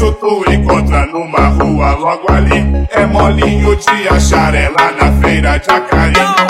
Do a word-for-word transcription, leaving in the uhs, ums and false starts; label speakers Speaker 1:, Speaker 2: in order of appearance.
Speaker 1: isso tu encontra numa rua logo ali. É molinho de achar ela na feira de Acari.